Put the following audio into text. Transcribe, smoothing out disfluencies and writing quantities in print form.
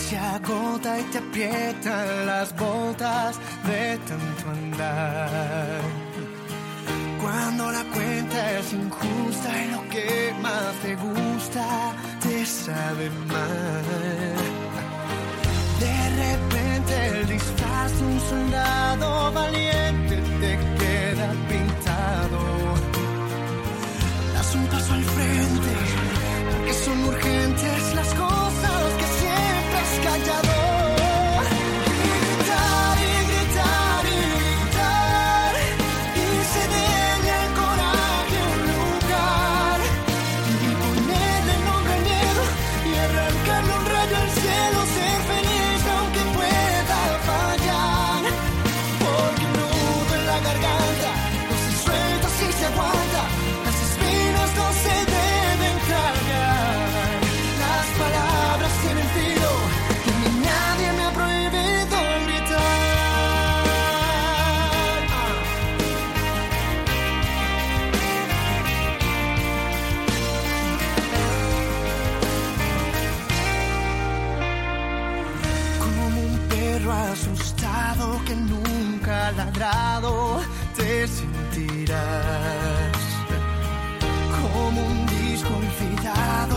se agota y te aprietan las botas de tanto andar. Cuando la cuenta es injusta y lo que más te gusta te sabe mal. De repente el disfraz de un soldado valiente te queda pintado. Das un paso al frente, porque son urgentes las cosas que siempre has callado. Asustado que nunca ha ladrado, te sentirás como un disco olvidado